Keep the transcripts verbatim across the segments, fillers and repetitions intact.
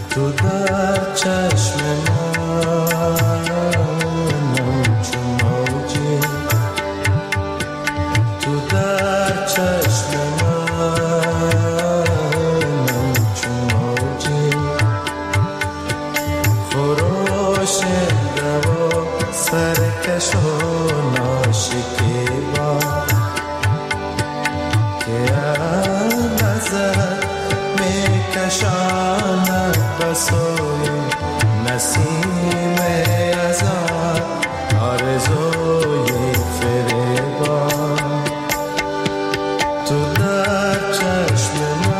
تو در چشم منم چون موجی، تو در چشم منم چون موجی، خروش دوا سرکش و ناشکیبا که نظر میکشاند به سوی نسیم ازان آرزوی فریبان. تو در چشم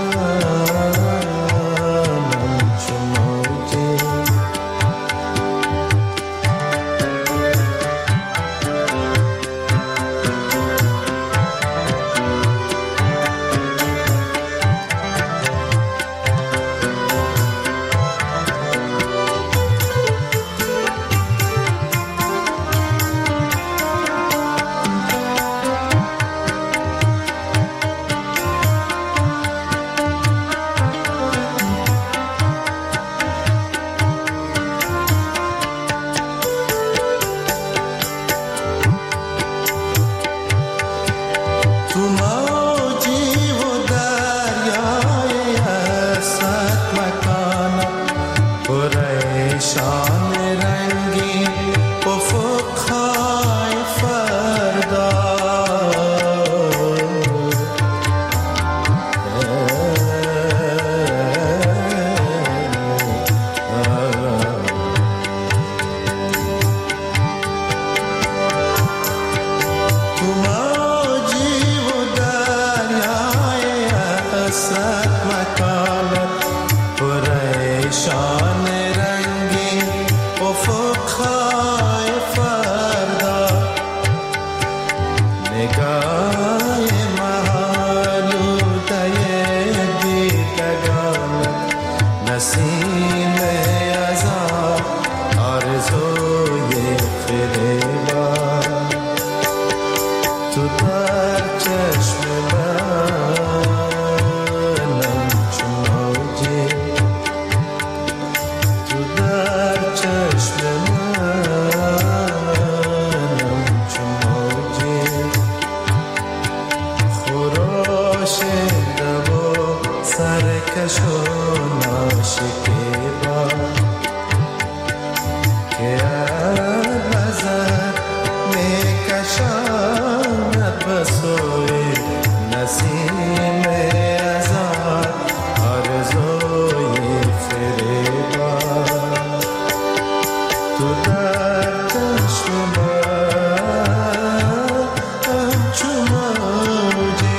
منم چون موجی، تو موجی و دریای حسرت مکانم، پریشان رنگین افقهای فردا، تو حسرت مکانت پریشان رنگین افقهای فردا، نگاه محالوده دیدگانت نسیم ازان آرزوی فریبان. تو در چشم منم چون موجی، تو در چشم منم چون موجی، خروش دوا سرکش و ناشکیبا که نظر میکشاند به سوی نسیم ازان آرزوی فریبان. تو در چشم منم چون موجی،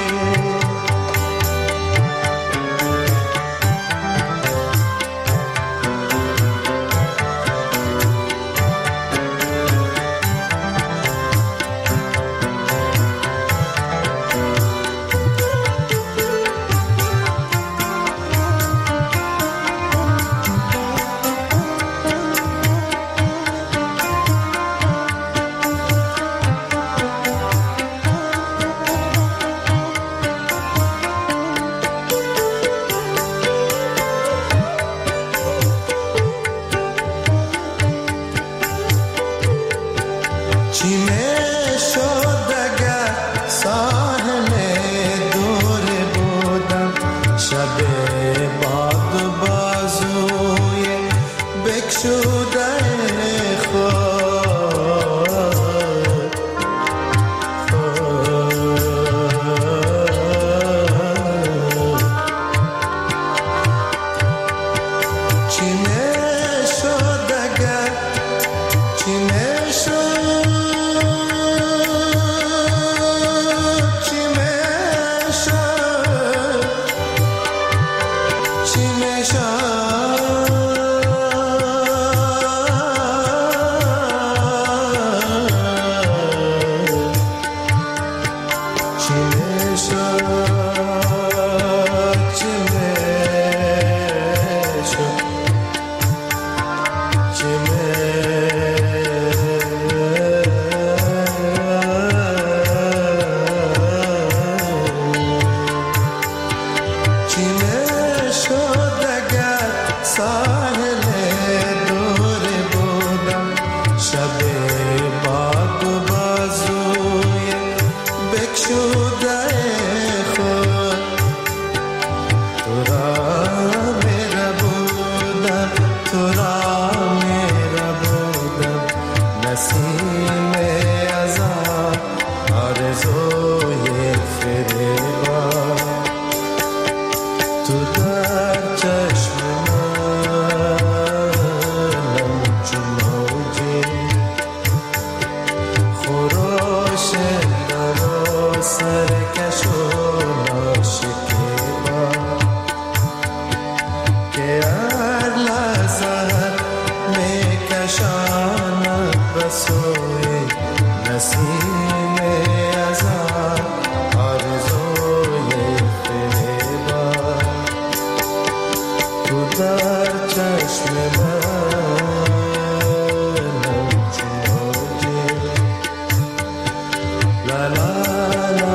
چی میشد اگر ساحل دور بودم، شب باد و بازوی بکشوده خود، چی میشد اگر، چی میشد، چی میشد، چی شد اگر سوی نسیم ازل آرزوی فریبان تو در چشم منم چون موجی لا لا لا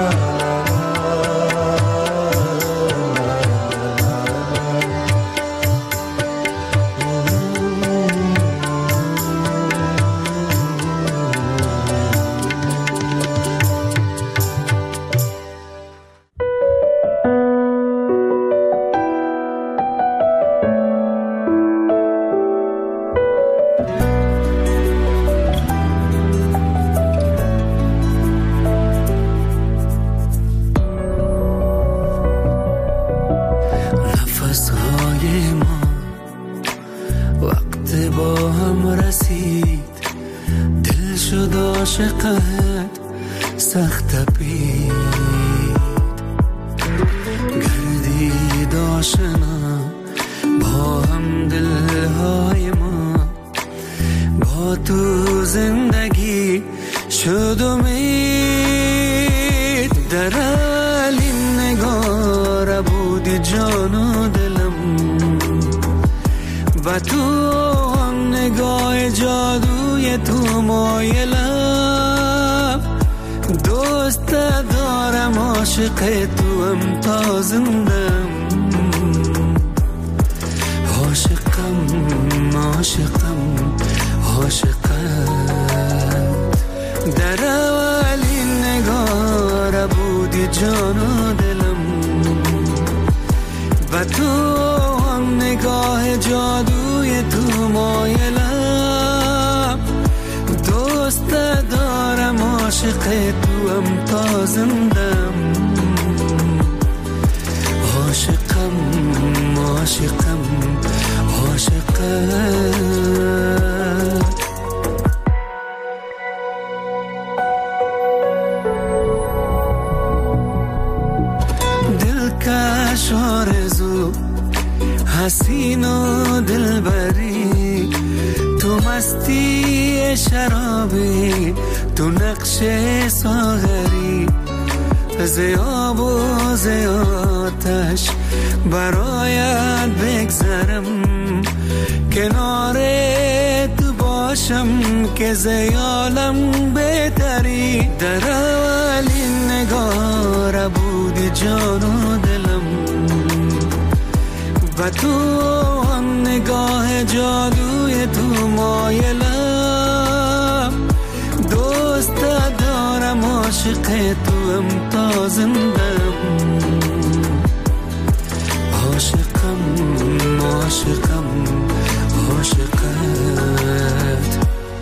عاشقت سخت پید گردید آشنا با هم دلهای ما با تو زندگی شد امید در این نگار بودی جان و دلم و تو نگاه جادوی تو مایلم دوست دارم عاشق تو هم تا زندم عاشقم عاشقم عاشقم در اولین نگار بودی جان و دلم و تو هم نگاه جادوی تو مایلم دوست دارم عاشق تو هم تا زندم عاشقم عاشقم عاشقم دلکش آرزو حسین و دلبری تو مستی شرابی تو نقش ساغری زیاب و زیاتش برایت بگذرم کنار تو باشم که زیالم بهتری در اولین نگار بودی جان و دلم و تو هم نگاه جادوی تو مایلم دوست دارم عاشق تو هم تا زندم عاشقم عاشقم عاشقت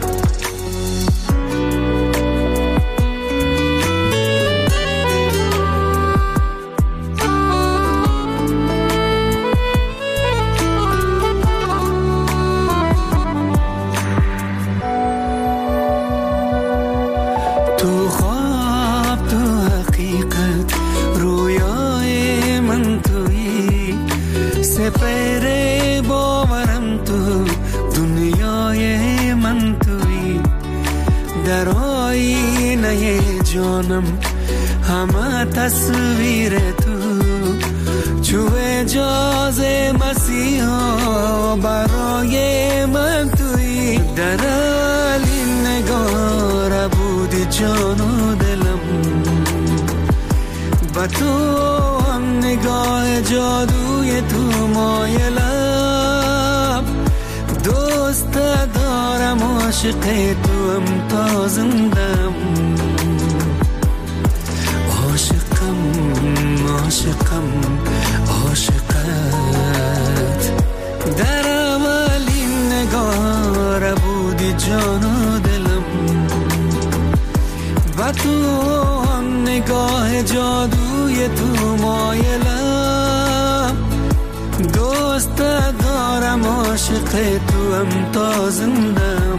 سپر باورم تو دنیای من توی در آینه جانم همه تصویر تو چو اجازه مسیحا برای من توی در اولین نگار بودی جان و دلم و تو هم نگاه جادوی تو مایلم دوست دارم عاشق تو هم تا زندم عاشقم عاشقم عاشقت در اولین نگار بودی جان و دلم و تو هم نگاه جادوی تو مایلم دوست دارم عاشق تو هم تا زندم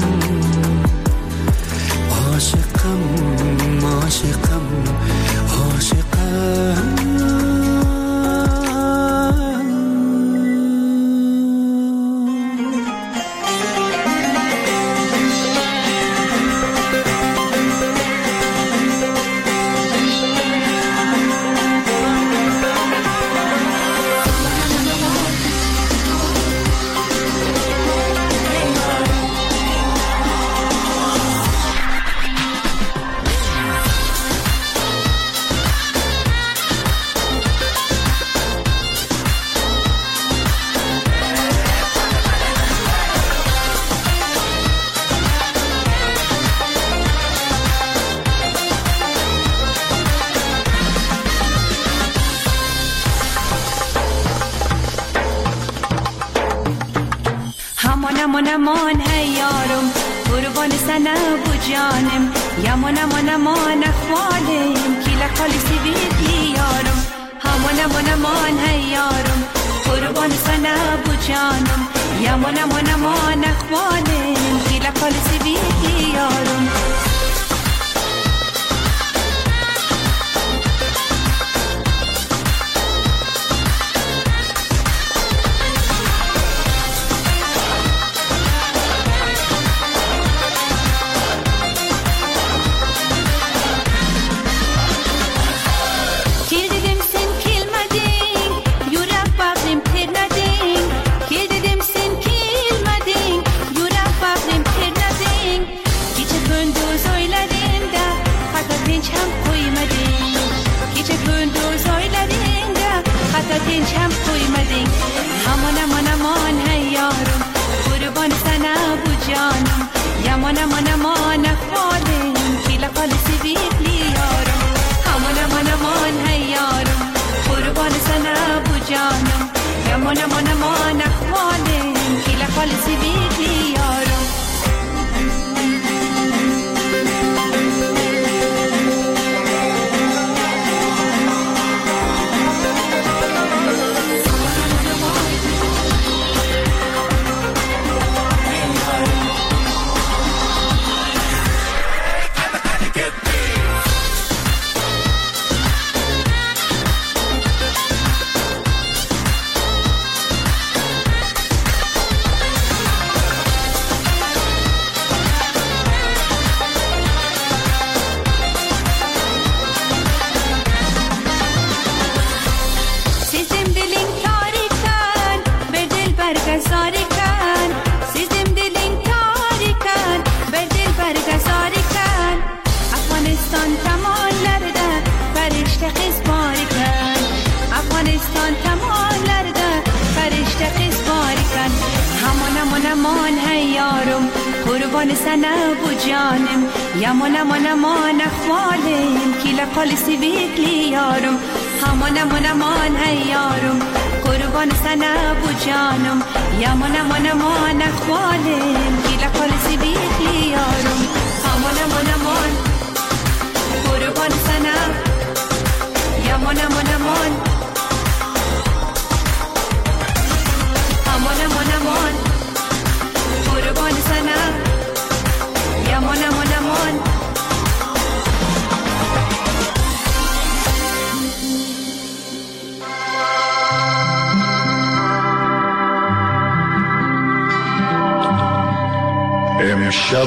عاشقم عاشقم عاشقم امان امان هی یارم قربان سنه بو جانم یمان امان امان اخوالم کیلا خالی سیبیدی یارم امان امان امان هی یارم قربان سنه بو جانم یمان امان امان اخوالم کیلا خالی سیبیدی یارم دینچم کویمدین امان امان امان هی یارم قربان سنه بو جانم یمان امان امان اخوالم کیلا خالی سیبیدی یارم امان امان امان هی یارم قربان سنه بو جانم یمان امان امان اخوالم کیلا خالی سیبیدی یارم قربان سنه بو جانم یمان امان امان اخوالم کیلا خالی سیبیدی یارم امان امان امان هی یارم قربان سنه بو جانم یمان امان امان اخوالم کیلا خالی سیبیدی یارم امان امان امان قربان سنه یمان امان امان امان امان امان قربان سنه یمان امان امان امشب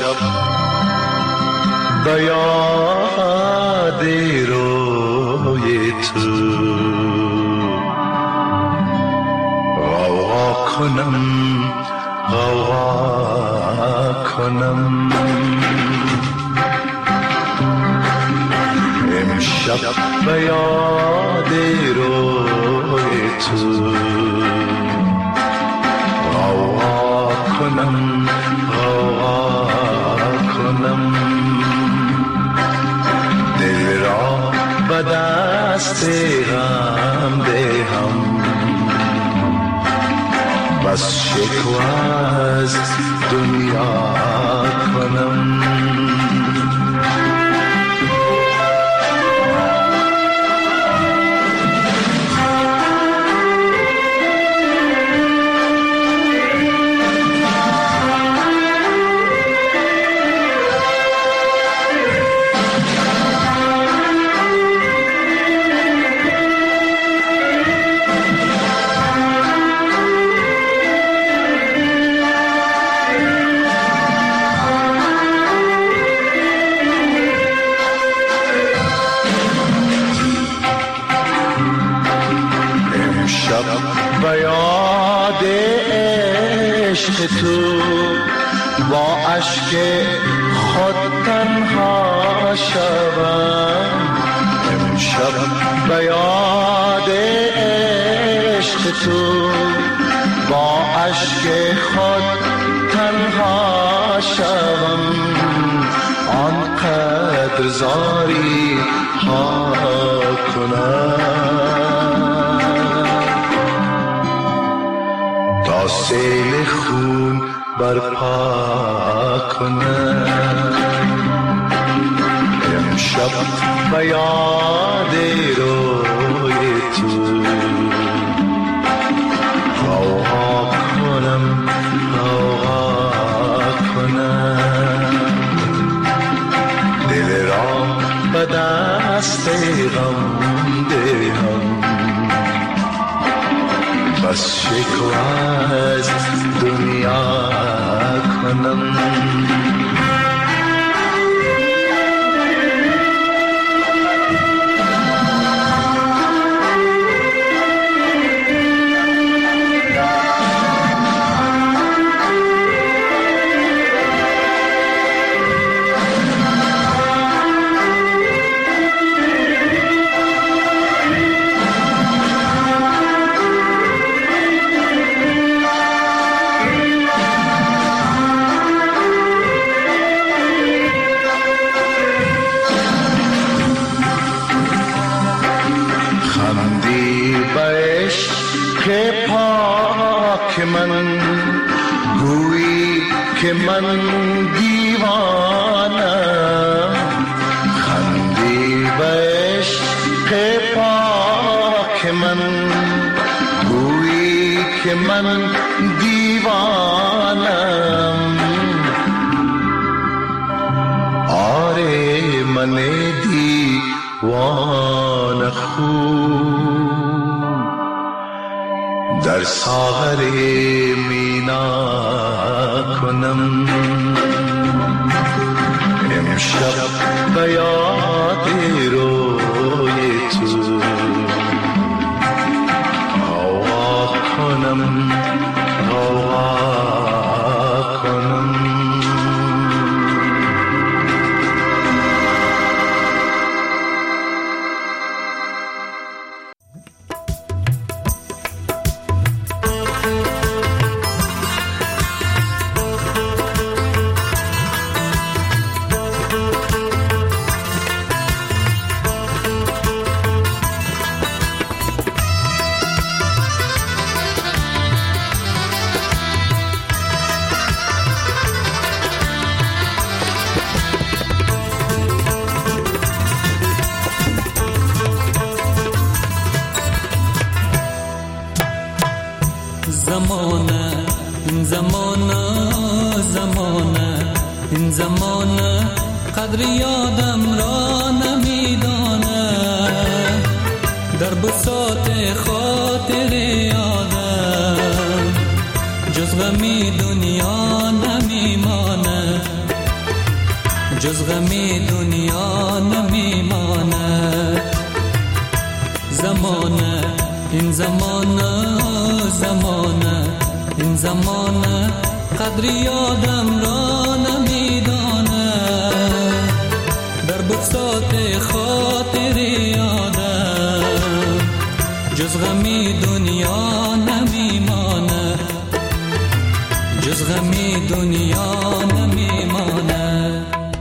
به یاد روی تو غوغا کنم غوغا کنم امشب به یاد روی تو غوغا کنم غوغا کنم دل را به دست غم دهم بس شکوه از دنیا کنم به یاد عشق تو با اشک خود تنها شوم امشب به یاد عشق تو با اشک خود تنها شوم آنقدر زاری ها کنم تا سیل خون برپا کنم. امشب به یاد روی تو غوغا کنم غوغا کنم. دل را به دست غم دهم، بس شکوه از دنیا کنم. من گویی که من دیوانم، خندی به عشق پاک من گویی که من دیوانم. آره من دیوان خوب در ساغر مینا کنم. امشب به یاد روی تو غوغا کنم غوغا کنم. زمانه این زمانه زمانه این زمانه قدر یادم را نمیدانه. در بساط خاطر یادم جز غمی دنیا نمیمانه، جز غمی دنیا نمیمانه. زمانه این زمانه زمانه این زمانه قدر یادم را نمیدانه. در بساط خاطر یادم جز غمی دنیا نمیمانه، جز غمی دنیا نمیمانه.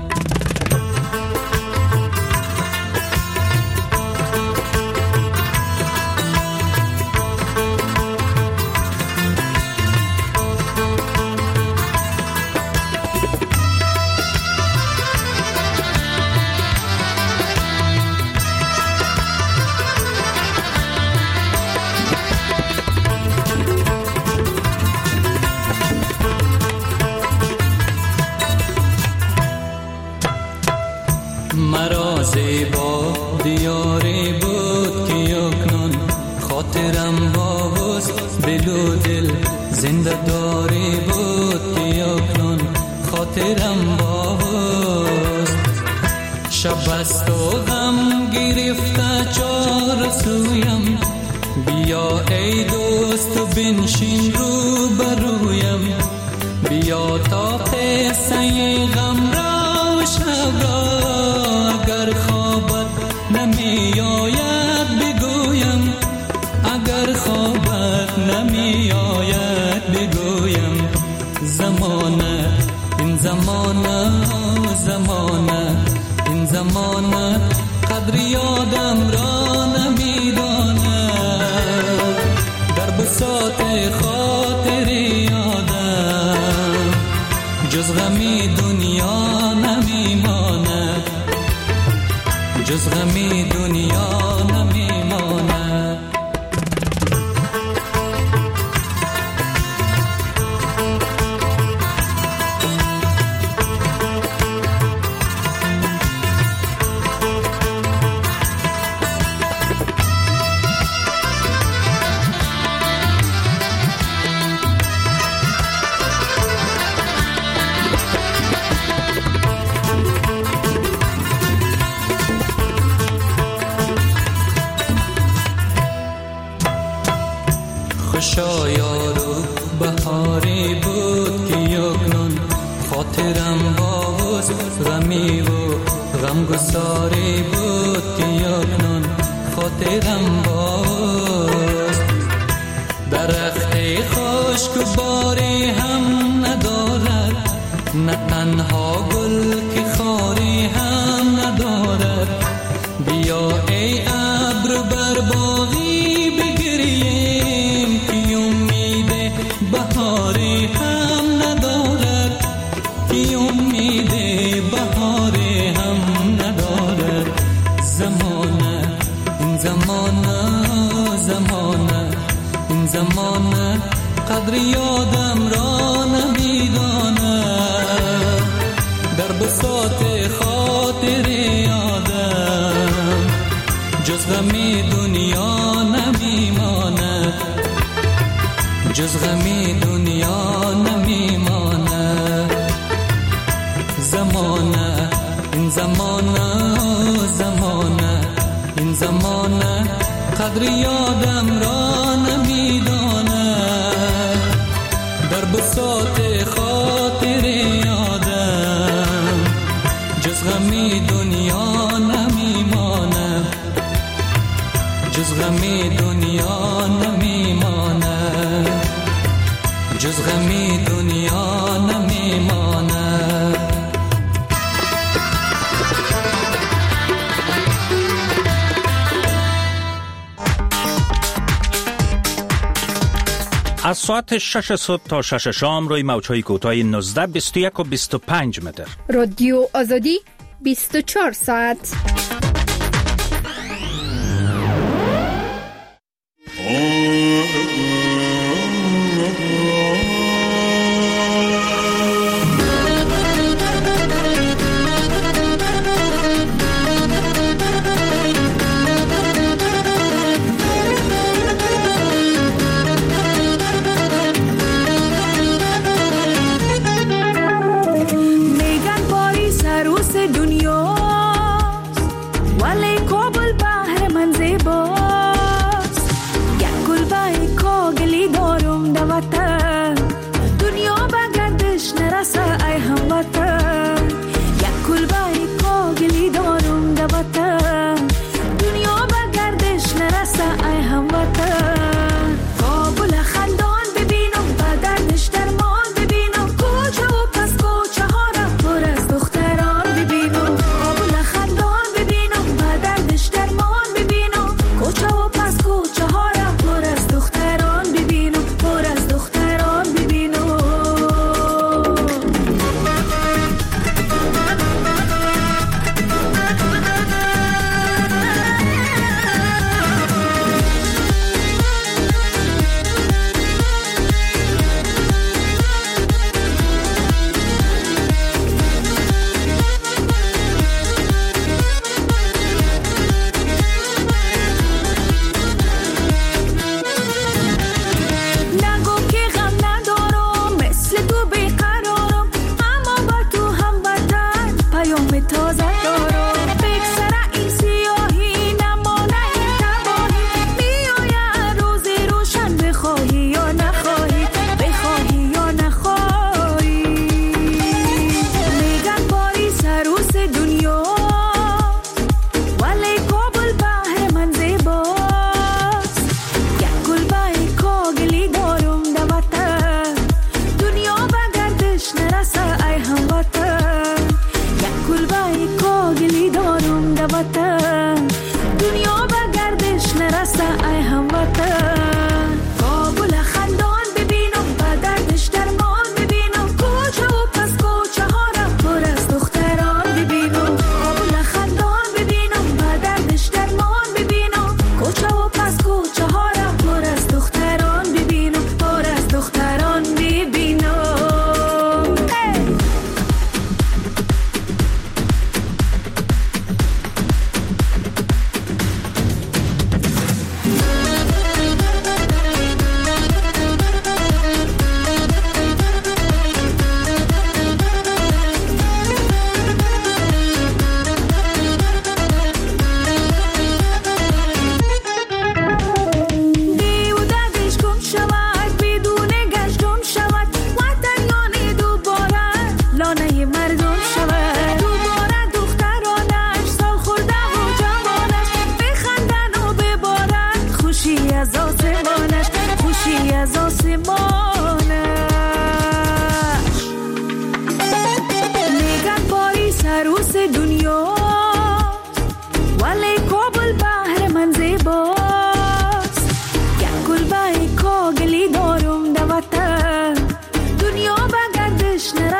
مرا زیبا دیاری بود که یکنون خاطرم با حسن دل و دل زنده داری بود که یکنون خاطرم با حسن. شب است و غم گرفته چار سویم، بیا ای دوست و بنشین رو برویم. بیا تا قصه غم را و شب را اگر خوابت نمی آید بگویم، اگر خوابت نمی آید بگویم. زمانه این زمانه زمانه این زمانه قدر یادم را نمیدانه. در بساط خاطر یادم جز غمی دنیا نمیماند، جز غمی دنیا نمیماند. شاید بهاری بود که یکنون خاطرم باز غمی و غمگساری بود که یکنون خاطرم باز. درخت خشک و باری هم ندارد، نه تنها گل که خاری هم ندارد. بیا ای ابر بر باغی بگریم که امید بهاری هم ندارد، که امید بهاری هم ندارد. زمانه این زمانه زمانه این زمانه قدر یادم را نمیداند. در بساط خاطر یادم جز غمی دنیا نمیماند، جز غمی دنیا نمیماند. زمانه این زمانه زمانه این زمانه قدر یادم را نمیداند. در بساط خاطر یادم جز غمی دنیا نمیماند، جز غمی دنیا نمیماند، جز غمی دنیا نمیماند. از ساعت شش صبح تا شش شام روی موج‌های کوتاه نوزده، بیست و یک و بیست و پنج متر. رادیو آزادی بیست و چهار ساعت.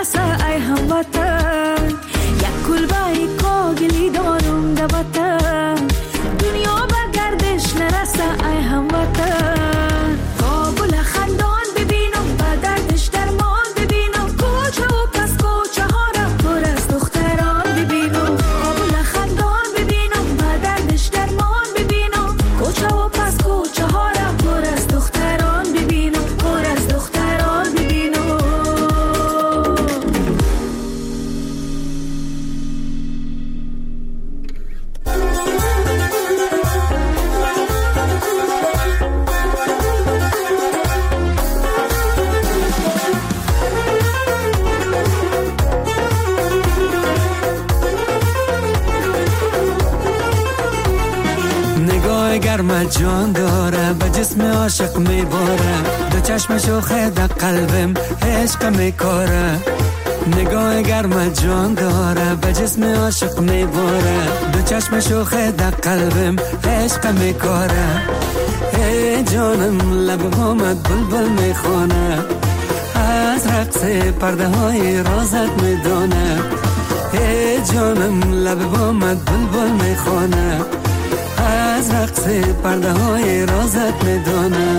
نرسه ای هموطن، یک کلبه کاغلی دارم در وطن، دنیا به گردش نرسه ای هموطن. کابل خندان ببینم به دردش درمان ببینم، کوچه و پس کوچه ها را پر از دختران ببینم. کابل خندان ببینم به دردش درمان ببینم، کوچه و پس کوچه ها را پر از دختران ببینم، پر از دختران ببینم. نگاه گرم جان داره به جسم عاشق میباره، دو چشم شوخه در قلبم عشق میکاره. نگاه گرم جان داره به جسم عاشق میباره، دو چشم شوخه در قلبم عشق میکاره. ای جانم لب آمد بلبل میخونه، از رقص پرده های رازت میدونه. ای جانم لب آمد بلبل میخونه، از رقص پرده های رازت میدونه.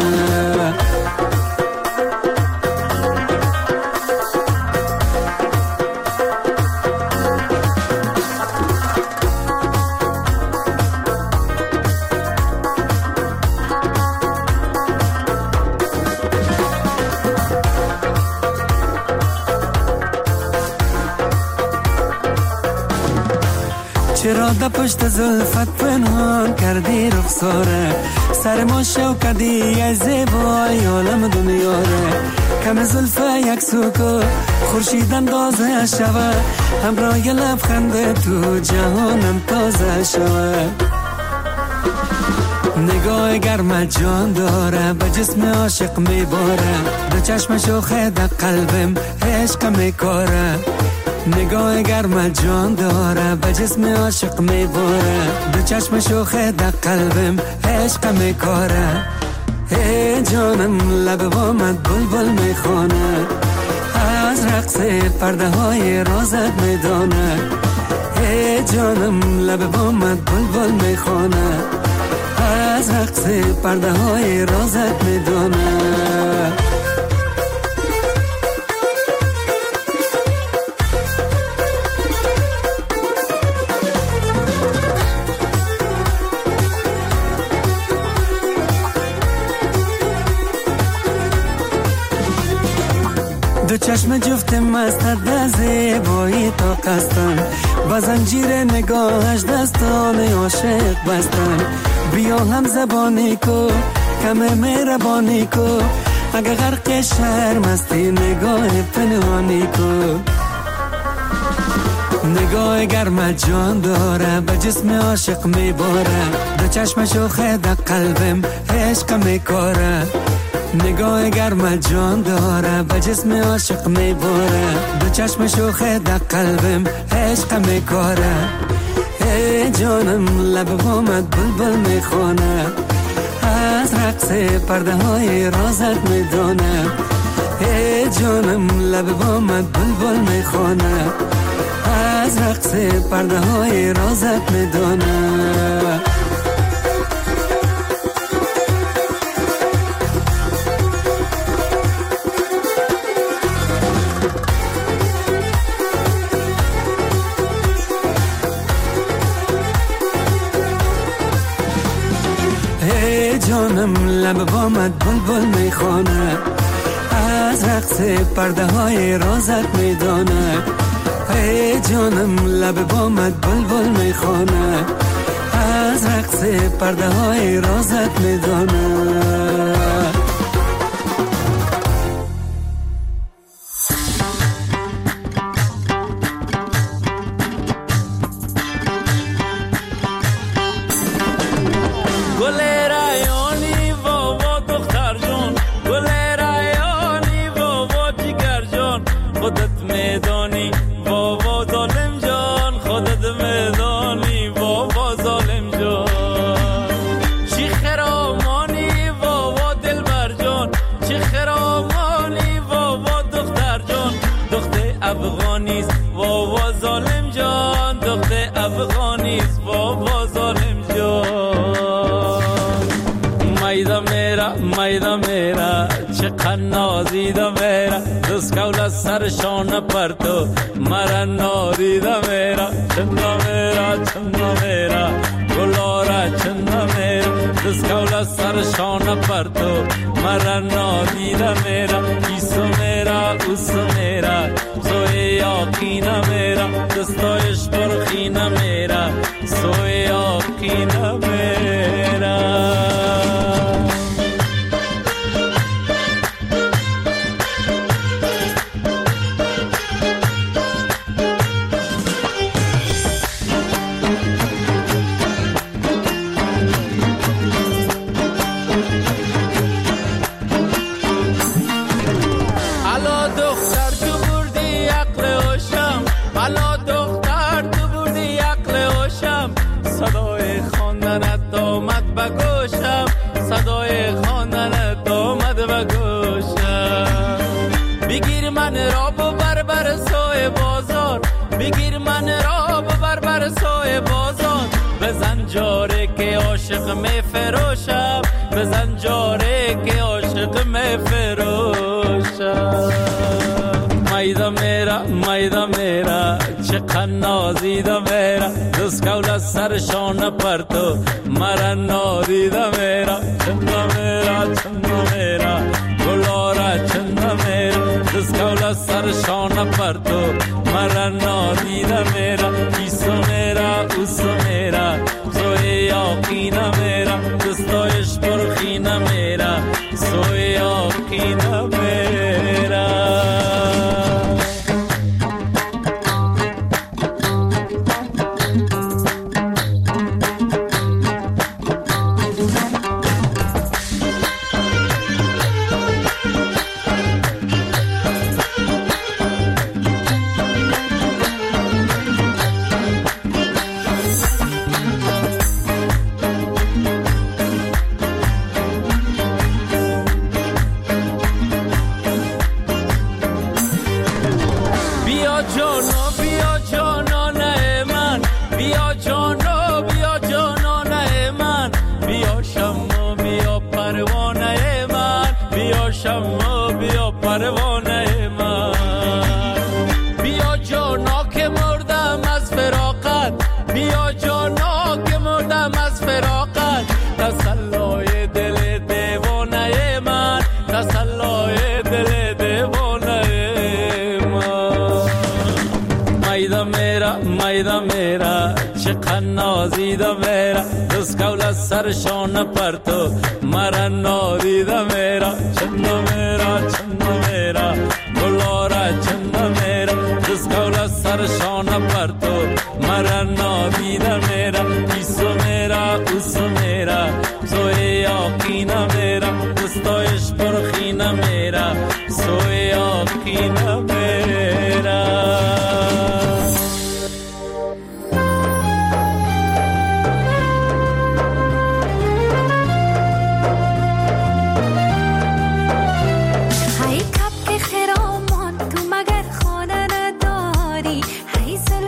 چرا در پشت زلفت پنهان کردی رخساره، سر ما شو کردی ای زیبای عالم دنیاره. کم زلفه یک سوکو خورشید اندازه شوه، همراه لبخند تو جهانم تازه شوه. نگاه گرم جان داره به جسم عاشق میباره، دو چشم شوخه در قلبم عشق میکاره. نگاه گرم جان داره به جسم عاشق میباره، دو چشم شوخه در قلبم عشق میکاره. ای جانم لب آمد بلبل میخونه، از رقص پرده های رازت میدونه. ای جانم لب آمد بلبل میخونه، از رقص پرده های رازت میدونه. دو چشم جفت مستت در زیبایی تا قستن، با زنجیر نگاهش دستان عاشق بستن. بیا هم زبانی کو کم مهربانی کو، اگه غرق شرم هستی نگاه پنهانی کو. نگاه گرم جان داره به جسم عاشق میباره، دو چشم شوخه در قلبم عشق میکاره. نگاه گرم جان داره به جسم عاشق میباره، دو چشم شوخه در قلبم عشق میکاره. ای جانم لب آمد بلبل میخونه، از رقص پرده های رازت میدونه. ای جانم لب آمد بلبل میخونه، از رقص پرده های رازت میدونه. جانم لب آمد بلبل میخونه، از رقص پرده های رازت میدونه. ای جانم لب آمد بلبل میخونه، از رقص پرده های رازت میدونه. بابا ظالم جان، شیخ رامانی بابا افغانیست بابا ظالم جان، دختر افغانیست بابا ظالم جان. میدا میرا میدا میرا چقدر نازیدا میرا، دست کول سرشان پرتو مرا نادیدا میرا. چندا میرا چندا میرا گلارا چندا میرا، دست کول سرشان پرتو مرا نادیدا میرا. ایسو میرا اوسو میرا سوی یاقینا میرا، دستایش برخینا میرا سوی یاقینا میرا. صدای خواندنت آمد به گوشم، صدای خواندنت آمد به گوشم. بگیر من را ببر بر سوی بازار، بگیر من را ببر بر سوی بازار. بزن جاره که عاشق می فروشم، بزن جاره که عاشق می فروشم. میدا میرا میدا میرا چقدر نازیدا میرا، دست کول سرشان پرتو مرا نادیدا میرا. چندا میرا چندا میرا گلارا چندا میرا، دست کول سرشان پرتو مرا نادیدا میرا. ایسو میرا اوسو میرا سوی یاقینا میرا، دستایش برخینا میرا سوی یاقینا میرا. شما بیا پروانه من، بیا جانا که مردم از فراقت، بیا جانا که مردم از فراقت. تسلای دل دیوانه من، تسلای دل دیوانه من. میدا میرا میدا میرا چقدر نازیدا میرا، دست کول سرشان پرتو مرا نادیدا میرا. چندا میرا چندا میرا گلارا چندا میرا، دست کول سرشان پرتو مرا نادیدا میرا. ایسو میرا اوسو میرا سوی یاقینا میرا، دستایش برخینا میرا سوی یاقینا میرا. هی کپ خرامان تو مگر خانه نداری، هی سل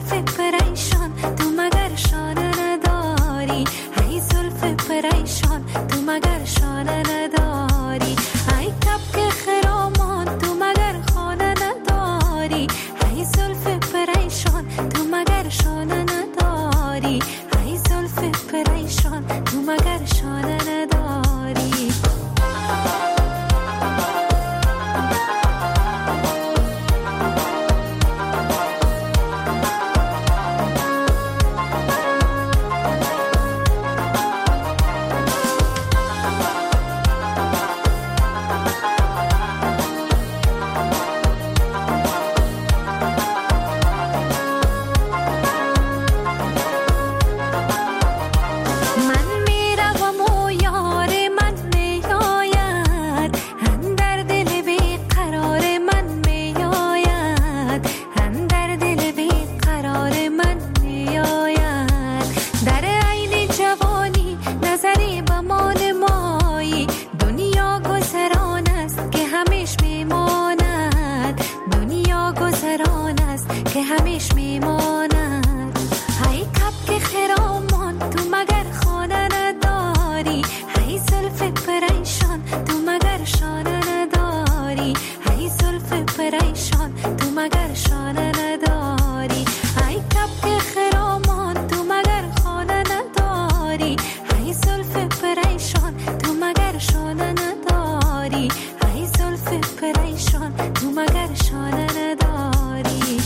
که همیش میماند. هی کپک خرامان تو مگر خانه نداری، هی زلف پریشان تو مگر شانه نداری، هی زلف پریشان تو مگر شانه نداری، هی کپک خرامان تو مگر خانه نداری، هی زلف پریشان تو مگر شانه نداری، هی زلف پریشان تو مگر شانه نداری.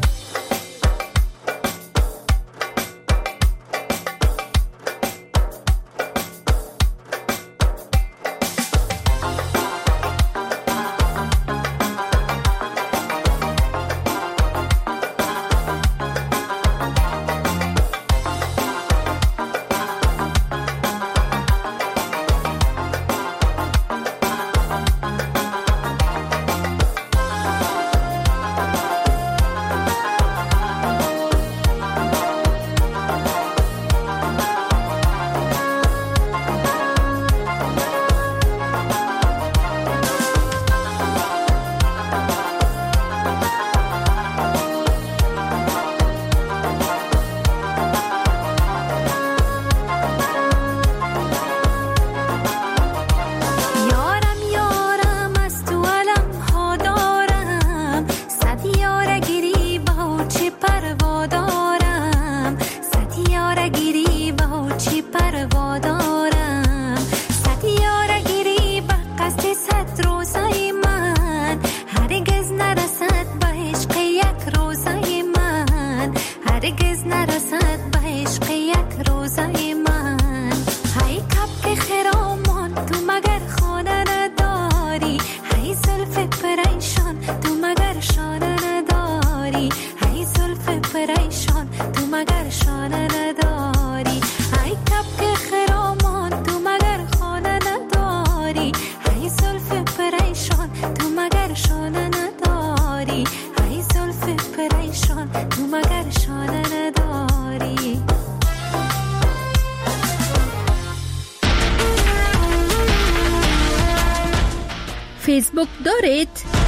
فیسبوک دارید؟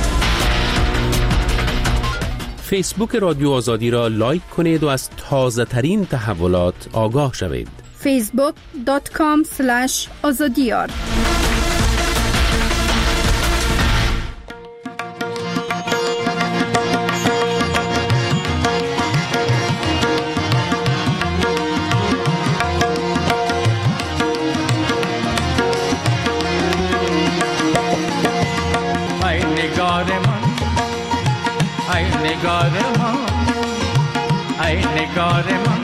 فیسبوک رادیو آزادی را لایک کنید و از تازه ترین تحولات آگاه شوید. فیسبوک دات کام اسلش آزادیار. ای نگار من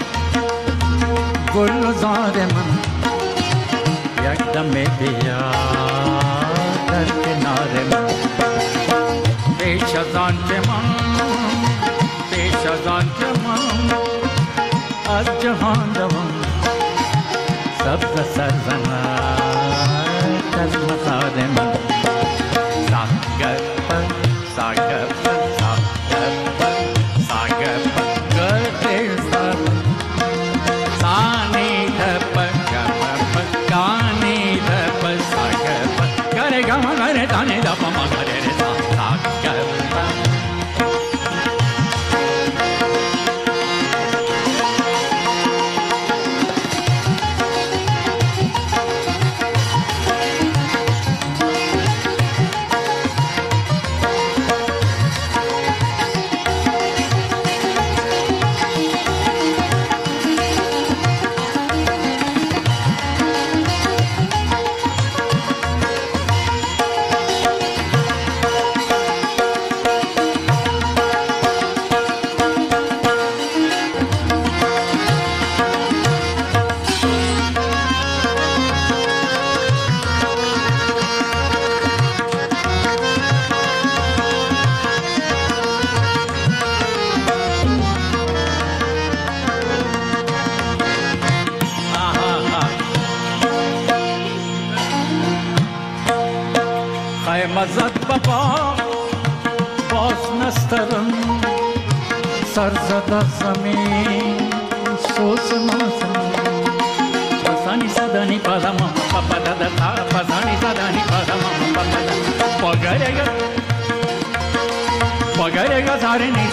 گلزار من یک دم بیا در کنار من پیش از آن که من پیش از آن که من از جهان روم سبز سرزند از مزار من ساگر پر ساگر پر ساگر پر ساگر پر کرتے سر سانی دھپ گپ گانی دھپ ساگر پر کرے گا مگر دانے دپ مگر ساگر پر مزد بابا باز نسترم سر زده زمین سوز مازم پسانی زدانی پادم پاپا دادا تا پسانی زدانی پادم پاپا دادا پگره گا پگره گا زاره نیزا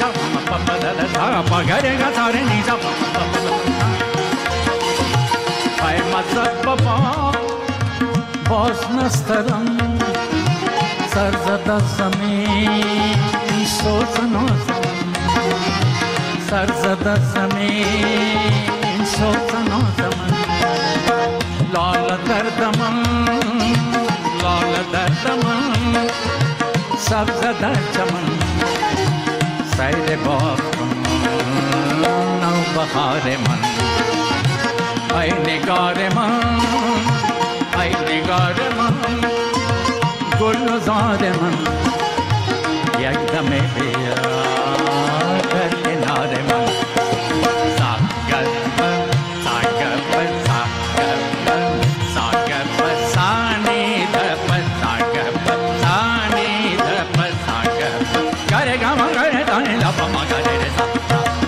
ای مذهب بابا باز نسترم سر زده زمین سوزن و زمین سر زده زمین سوزن و زمین لال دردمن لال دردمن سبز در چمن سیر باغ کن نو بهار من ای نگار من ای نگار من گل زار من یک دم بیا در کنار من ساگر من ساگر من ساگر من ساگر من سانی در من ساگر من سانی در من ساگر من گره گم گره دانی لبا ما گره ساگر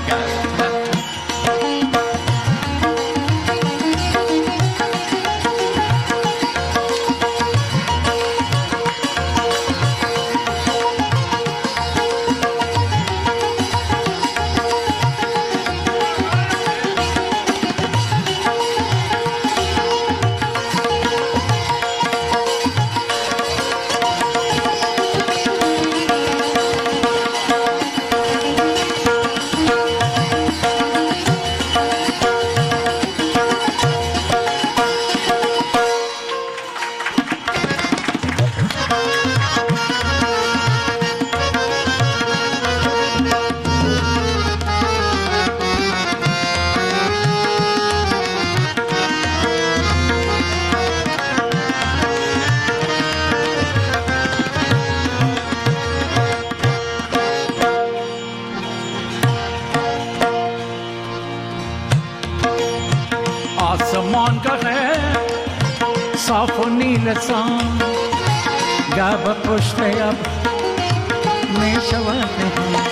آسمان کا ہے صاف و نیل سان گاب پشت اب میں شواتے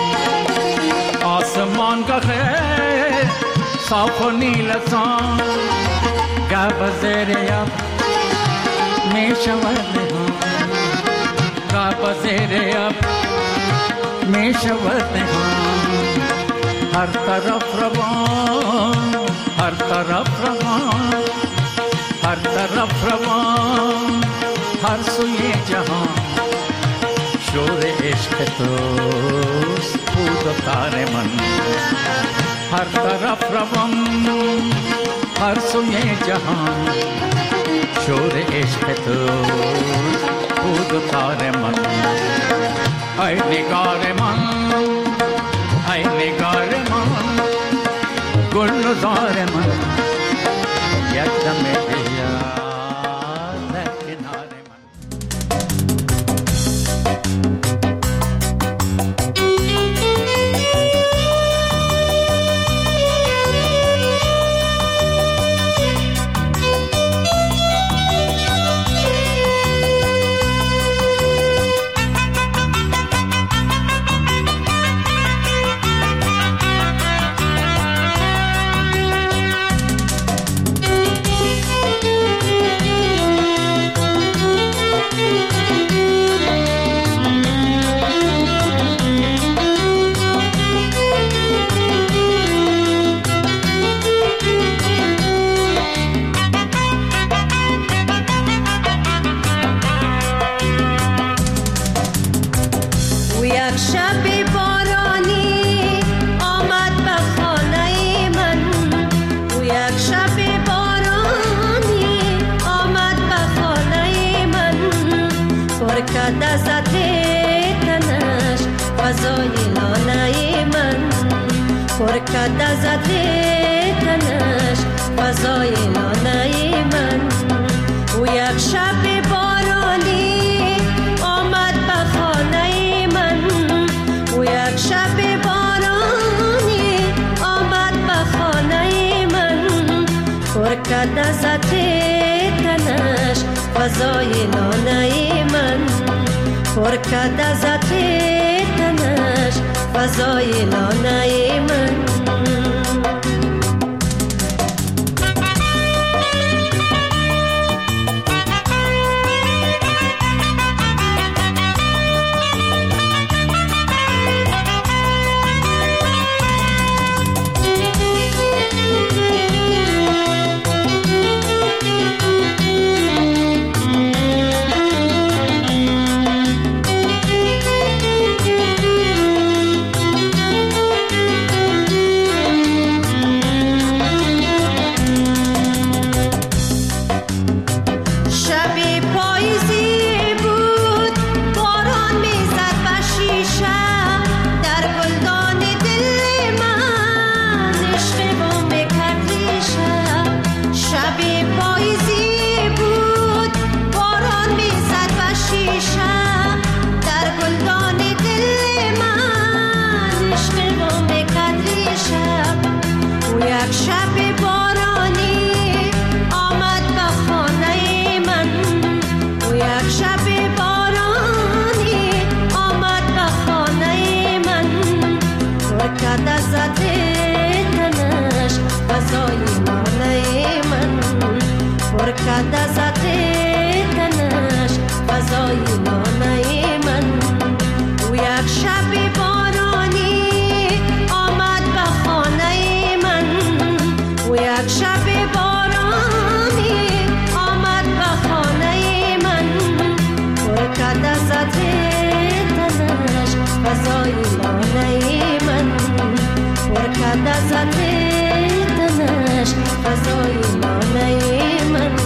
ہیں آسمان کا ہے صاف و نیل سان گاب زیر اب میں شواتے ہیں گاب زیر اب میں شواتے ہیں ہر طرف روان ہر طرف روان ہر طرف روان ہر سوئے جہاں شور عشق توست بود و تار من ہر طرف روان ہر سوئے جہاں شور عشق توست بود و تار من اے نگار من اے نگار من گل زار من یک دم بیا در کنار من کرده زده تنش فضای لانه من او یک شب بارانی آمد به خانه من او یک شب بارانی آمد به خانه من پر کرده زده تنش فضای لانه من پر کرده زده تنش فضای لانه من پرکده زده تنش غذای نانه من پرکده زده تنش غذای نانه من او یک شب بارانی آمد به خانه من او یک شب بارانی آمد به خانه من پرکده زده تنش غذای نانه من پرکده زده تنش غذای نانه من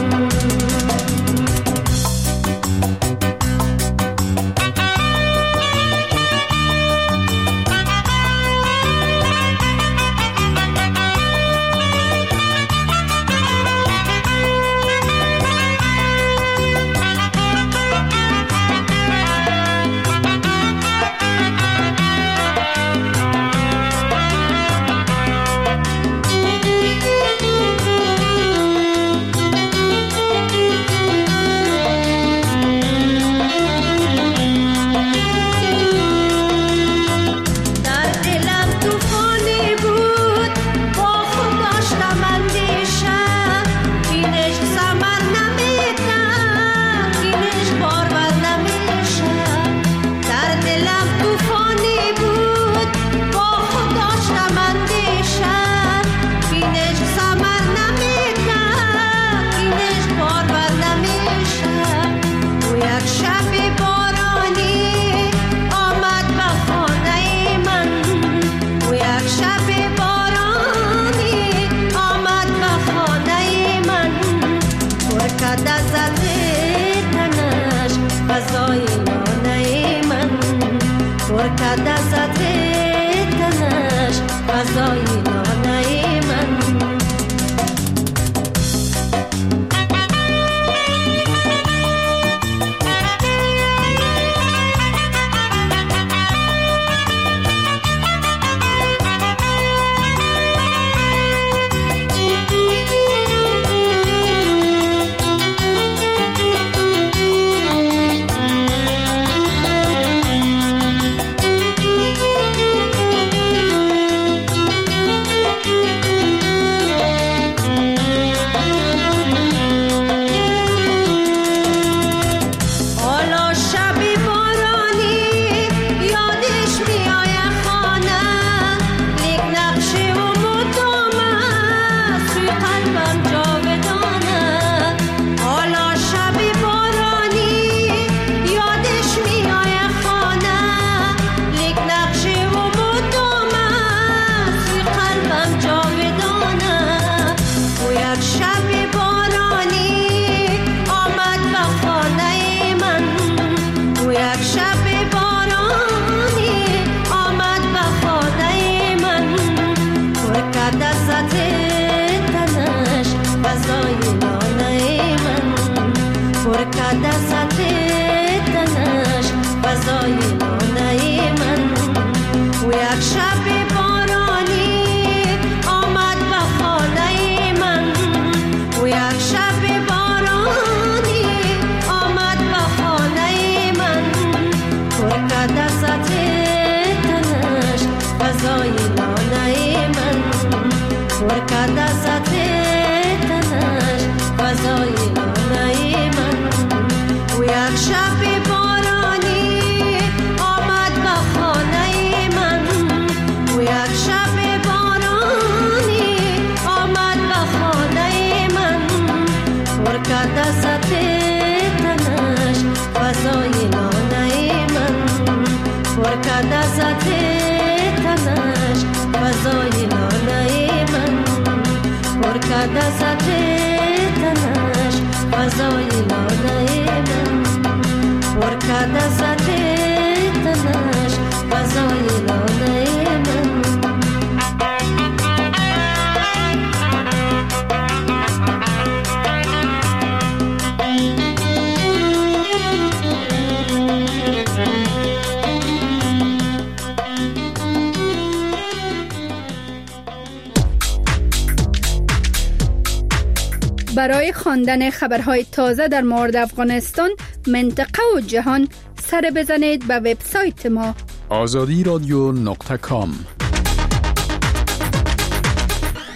برای خواندن خبرهای تازه در مورد افغانستان، منطقه و جهان سر بزنید به وبسایت ما آزادی رادیو نقطه کام.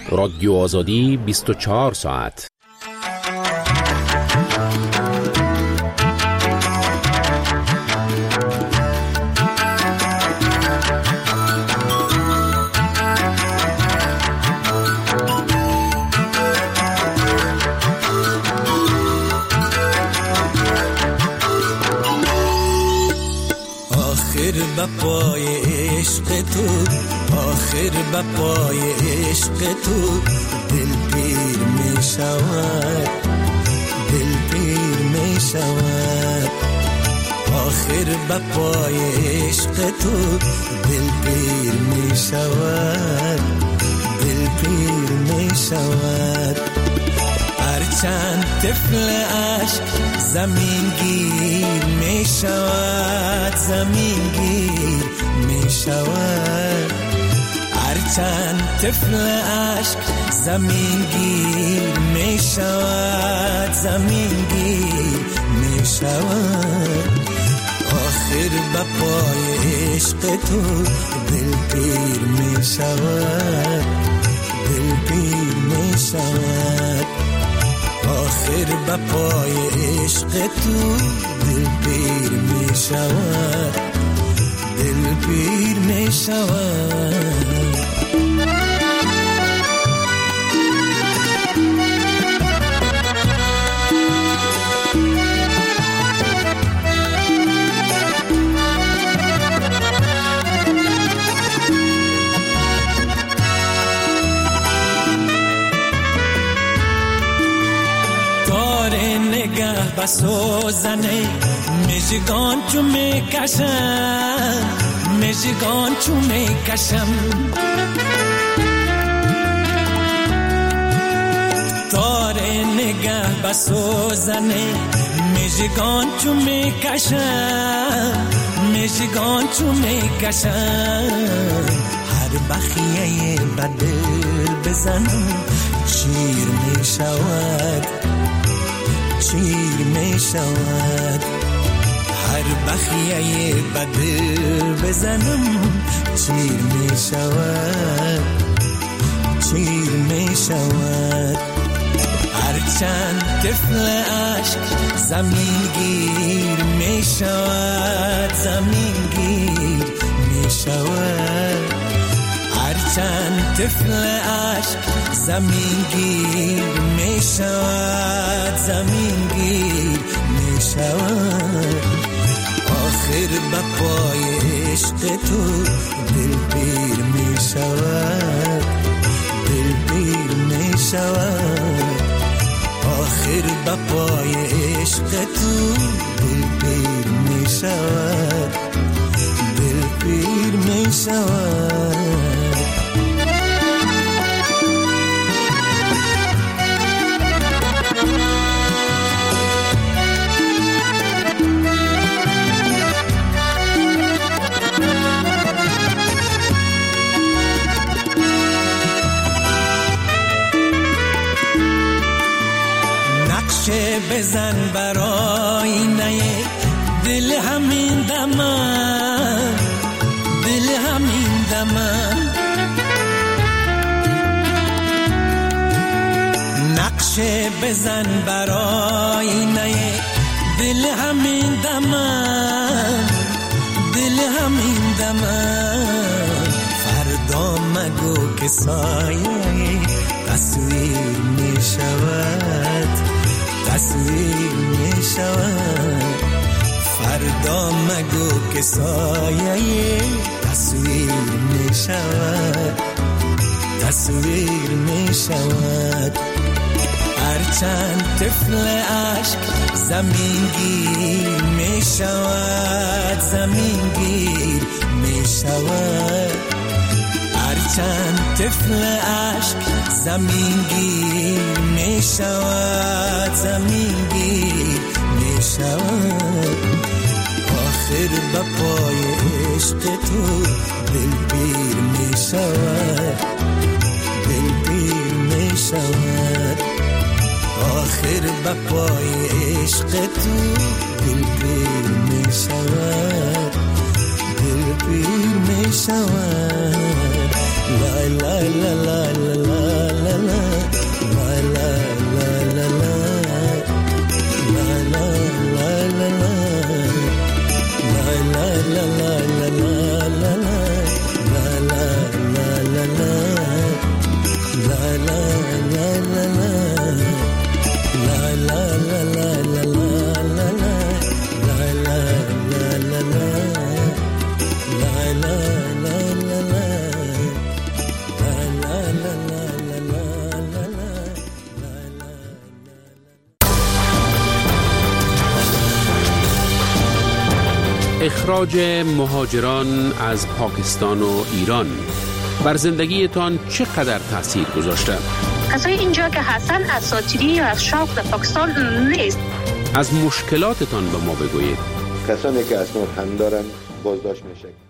رادیو آزادی بیست و چهار ساعت. بپای عشق تو، آخر بپای عشق تو دل پیر می شود، دل پیر می شود. آخر بپای عشق تو دل پیر می شود، دل پیر می شود. هرچند طفل عشق زمین گیر می شود، زمین گیر می شود. هرچند طفل عشق زمین گیر می شود، زمین گیر می شود. آخر بپای عشق تو دل پیر می شود، دل پیر می شود. آخر بپای عشق تو دل پیر می شود، دل پیر می شود. بسوزنه مژگان چو میکشم، مژگان چو میکشم. تار نگه بسوزنه مژگان چو میکشم، مژگان چو میکشم. هر بخیه بدل بزنم شیر میشود، شیر می شود. هر بخیه بدل بزنم شیر می شود، شیر می شود. هرچند طفل عشق زمین گیر می شود، زمین گیر می شود. هرچند طفل عشق زمین گیر می شود، زمین گیر می شود. آخر بپای عشق تو دل پیر می شود، دل پیر می شود. آخر بپای عشق تو دل پیر می شود، دل پیر می شود. بزن برای نه دل همین دمم، دل همین دمم. نقشه بزن برای نه دل همین دمم، دل همین دمم. فردا مگو که سایه تصویر می شود، تصویر می شود. فردا مگو که سایه تصویر می شود، تصویر می شود. هرچند طفل عشق زمین گیر می شود، زمین گیر می شود. هرچند طفل عشق زمین گیر می شود، زمین گیر می شود. آخر بپای عشق تو دل پیر می شود، دل پیر می شود. آخر بپای عشق تو دل پیر می شود، دل پیر می شود. لا لا لا لا لا لا اخراج مهاجران از پاکستان و ایران بر زندگیتان چقدر تأثیر گذاشته؟ کسای اینجا که هستن اساطیری یا از شوق در پاکستان نیست. از مشکلاتتان به ما بگویید. کسانی که اسناد هم دارن بازداشت میشه.